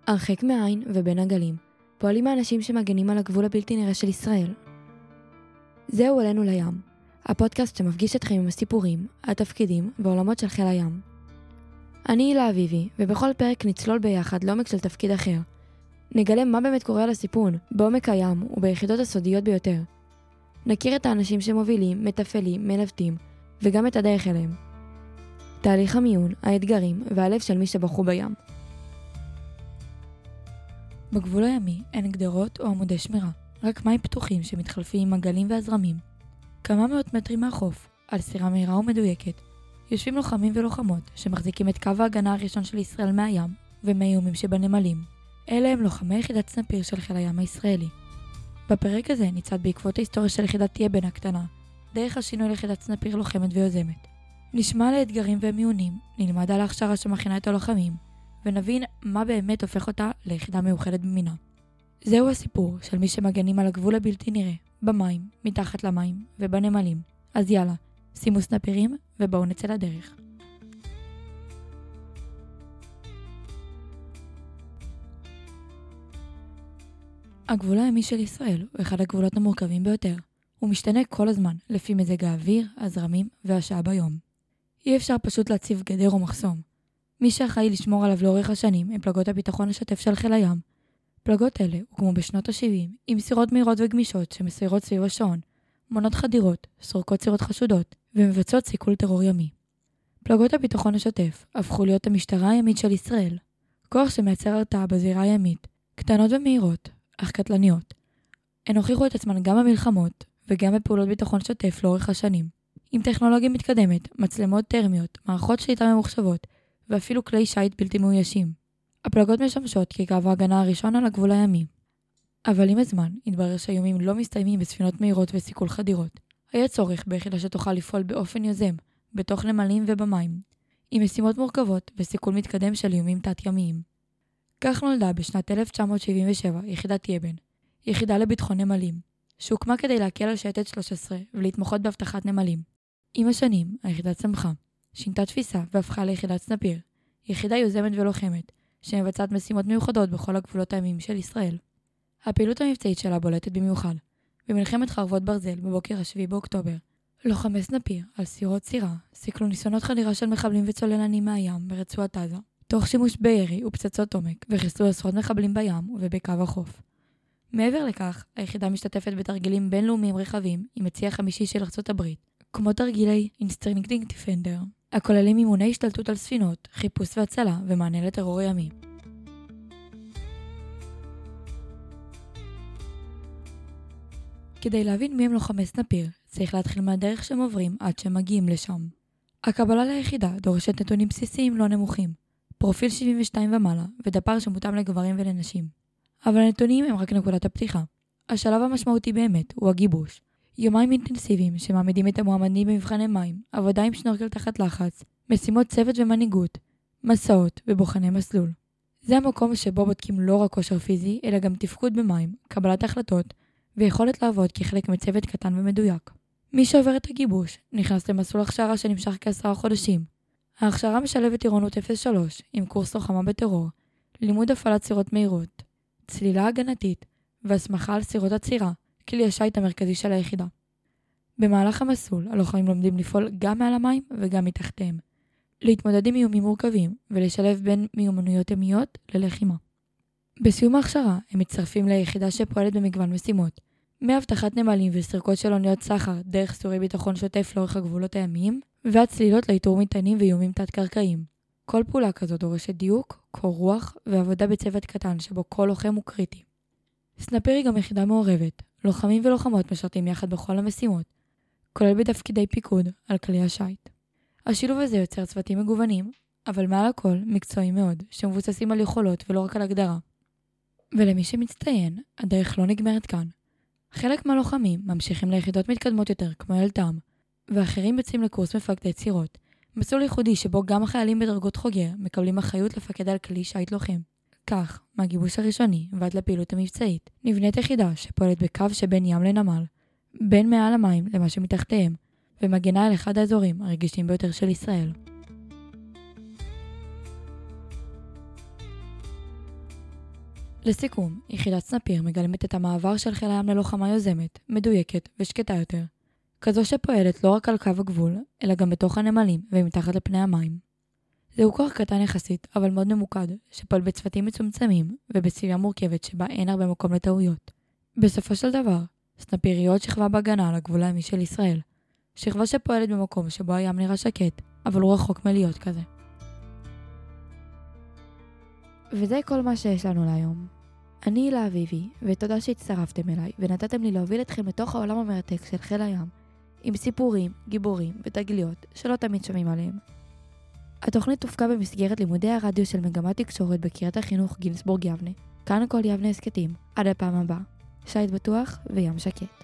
הרחק מהעין ובין הגלים, פועלים האנשים שמגנים על הגבול הבלתי נראה של ישראל. זהו עלינו לים, הפודקאסט שמפגיש אתכם עם הסיפורים, התפקידים ועולמות של חיל הים. אני הילה אביבי, ובכל פרק נצלול ביחד לעומק של תפקיד אחר. נגלה מה באמת קורה על הסיפון, בעומק הים וביחידות הסודיות ביותר. נכיר את האנשים שמובילים, מתפעלים, מנווטים, וגם את הדרך אליהם. תהליך המיון, האתגרים והלב של מי שבחרו בים. בגבול הימי אין גדרות או עמודי שמירה, רק מים פתוחים שמתחלפים עם הגלים והזרמים. כמה מאות מטרים מהחוף, על סירה מהירה ומדויקת, יושבים לוחמים ולוחמות שמחזיקים את קו ההגנה הראשון של ישראל מהים ומהאיומים שבנמלים. אלה הם לוחמי יחידת סנפיר של חיל הים הישראלי. בפרק הזה נצעד בעקבות ההיסטוריה של יחידת תיאבן הקטנה, דרך השינוי ליחידת סנפיר לוחמת ויוזמת. נשמע על האתגרים והמיונים, נלמד על ההכשרה שמכינה את הלוחמים, ונבין מה באמת הופך אותה ליחידה מיוחדת במינה. זהו הסיפור של מי שמגנים על הגבול הבלתי נראה, במים, מתחת למים ובנמלים. אז יאללה, שימו סנפירים ובואו נצא לדרך. הגבול הימי של ישראל הוא אחד הגבולות המורכבים ביותר. הוא משתנה כל הזמן, לפי מזג האוויר, הזרמים והשעה ביום. אי אפשר פשוט להציב גדר או מחסום. מי שאחראי לשמור עליו לאורך השנים הם פלגות הביטחון השוטף של חיל הים. פלגות אלה הוקמו בשנות ה-70 עם סירות מהירות וגמישות שמסיירות סביב השעון, מונות חדירות, סורקות סירות חשודות ומבצעות סיכול טרור ימי. פלגות הביטחון השוטף הפכו להיות המשטרה הימית של ישראל, כוח שמייצר הרתעה בזירה הימית, קטנות ומהירות, אך קטלניות. הן הוכיחו את עצמן גם במלחמות וגם בפעולות ביטחון שוטף לאורך השנים. עם טכנולוגיה מתקדמת, מצלמות טרמיות, מערכות שליטה ממוחשבות ואפילו כלי שיט בלתי מאוישים. הפלגות משמשות כקו ההגנה הראשון על הגבול הימי. אבל עם הזמן התברר שהאיומים לא מסתיימים בספינות מהירות וסיכול חדירות. היה צורך ביחידה שתוכל לפעול באופן יוזם, בתוך נמלים ובמים, עם משימות מורכבות וסיכול מתקדם של איומים תת-ימיים. כך נולדה בשנת 1977 יחידת תיאבן, יחידה לביטחון נמלים, שהוקמה כדי להקל על שייטת 13 ולהתמחות בהבטחת נמלים. עם השנים היחידה צמחה, שינתה תפיסה והפכה ליחידת סנפיר, יחידה יוזמת ולוחמת, שמבצעת משימות מיוחדות בכל הגבולות הימיים של ישראל. הפעילות המבצעית שלה בולטת במיוחד, במלחמת חרבות ברזל בבוקר ה-7 באוקטובר. לוחמי סנפיר על סירות סירה סיכלו ניסיונות חדירה של מחבלים וצוללנים מהים ברצועת עזה, תוך שימוש בירי ופצצות עומק, וחיסלו עשרות מחבלים בים ובקו החוף. מעבר לכך, היחידה משתתפת בתרגילים בינלאומיים רחבים עם הצי החמישי של ארצות הברית, כמו תרגילי Instinctive Defender, הכוללים אימוני השתלטות על ספינות, חיפוש והצלה ומענה לטרור ימי. כדי להבין מי הם לוחמי סנפיר, צריך להתחיל מהדרך שהם עוברים עד שהם מגיעים לשם. הקבלה ליחידה דורשת נתונים בסיסיים לא נמוכים, פרופיל 72 ומעלה ודפ"ר שמותאם לגברים ולנשים. אבל הנתונים הם רק נקודת הפתיחה. השלב המשמעותי באמת הוא הגיבוש. יומיים אינטנסיביים שמעמידים את המועמדים במבחני מים, עבודה עם שנורקל תחת לחץ, משימות צוות ומנהיגות, מסעות ובוחני מסלול. זה המקום שבו בודקים לא רק כושר פיזי, אלא גם תפקוד במים, קבלת החלטות ויכולת לעבוד כחלק מצוות קטן ומדויק. מי שעובר את הגיבוש נכנס למסלול הכשרה שנמשך כ10 חודשים. ההכשרה משלבת טירונות 03 עם קורס לוחמה בטרור, לימוד הפעלת סירות מהירות, צלילה הגנתית והסמכה על סירות הצירה, כלי השיט המרכזי של היחידה. במהלך המסלול, הלוחמים לומדים לפעול גם מעל המים וגם מתחתיהם, להתמודד עם איומים מורכבים ולשלב בין מיומנויות ימיות ללחימה. בסיום ההכשרה, הם מצטרפים ליחידה שפועלת במגוון משימות, מהבטחת נמלים וסריקות של אוניות סחר דרך סיורי ביטחון שוטף לאורך הגבולות הימיים, ועד צלילות לאיתור מטענים ואיומים תת-קרקעיים. כל פעולה כזאת דורשת דיוק, קור רוח ועבודה בצוות קטן שבו כל לוחם הוא קריטי. סנפיר היא גם יחידה מעורבת, לוחמים ולוחמות משרתים יחד בכל המשימות, כולל בתפקידי פיקוד על כלי השיט. השילוב הזה יוצר צוותים מגוונים, אבל מעל הכל מקצועיים מאוד, שמבוססים על יכולות ולא רק על הגדרה. ולמי שמצטיין, הדרך לא נגמרת כאן. חלק מהלוחמים ממשיכים ליחידות מתקדמות יותר כמו ילתם, ואחרים יוצאים לקורס מפקדי צירות, מסלול ייחודי שבו גם החיילים בדרגות חוגר מקבלים אחריות לפקד על כלי שיט לוחם. כך, מהגיבוש הראשוני ועד לפעילות המבצעית, נבנית יחידה שפועלת בקו שבין ים לנמל, בין מעל המים למה שמתחתיהם, ומגנה על אחד האזורים הרגישים ביותר של ישראל. לסיכום, יחידת סנפיר מגלמת את המעבר של חיל הים ללוחמה יוזמת, מדויקת ושקטה יותר. כזו שפועלת לא רק על קו הגבול, אלא גם בתוך הנמלים ומתחת לפני המים. זהו כוח קטן יחסית, אבל מאוד ממוקד, שפועל בצוותים מצומצמים ובסביבה מורכבת שבה אין הרבה מקום לטעויות. בסופו של דבר, סנפיר היא עוד שכבה בהגנה על הגבול הימי של ישראל. שכבה שפועלת במקום שבו הים נראה שקט, אבל הוא רחוק מלהיות כזה. וזה כל מה שיש לנו להיום. אני הילה אביבי, ותודה שהצטרפתם אליי ונתתם לי להוביל אתכם לתוך העולם המרתק של חיל הים, עם סיפורים, גיבורים ותגליות שלא תמיד שומעים עליהם. התוכנית תופקה במסגרת לימודי הרדיו של מגמת תקשורת בקריית החינוך גינזבורג יבנה. כאן כל יבנה הסקטים. עד הפעם הבאה. שייט בטוח וים שקט.